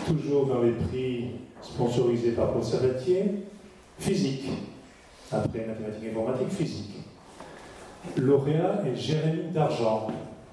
toujours dans les prix sponsorisés par Paul Sabatier, physique, après mathématiques et informatique, physique. Lauréat est Jérémy Dargent.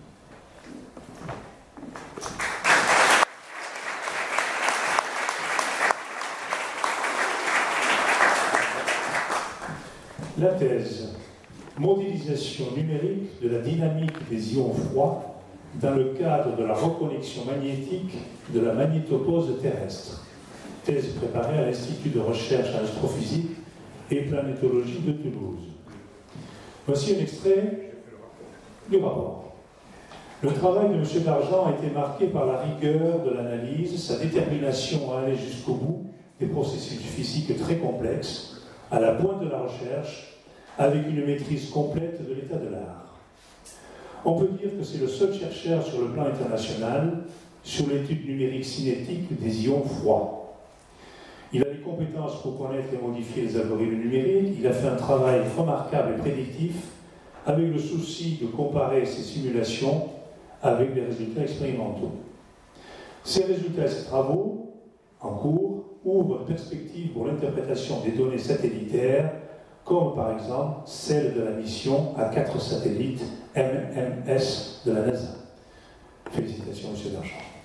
La thèse, modélisation numérique de la dynamique des ions froids dans le cadre de la reconnexion magnétique de la magnétopause terrestre. Thèse préparée à l'Institut de recherche en astrophysique et planétologie de Toulouse. Voici un extrait du rapport. Le travail de M. Dargent a été marqué par la rigueur de l'analyse, sa détermination à aller jusqu'au bout des processus physiques très complexes, à la pointe de la recherche, avec une maîtrise complète de l'état de l'art. On peut dire que c'est le seul chercheur sur le plan international sur l'étude numérique cinétique des ions froids. Il a les compétences pour connaître et modifier les algorithmes numériques. Il a fait un travail remarquable et prédictif avec le souci de comparer ses simulations avec des résultats expérimentaux. Ces résultats et ces travaux en cours ouvrent une perspective pour l'interprétation des données satellitaires, comme par exemple celle de la mission à 4 satellites MMS de la NASA. Félicitations, M. Dargent.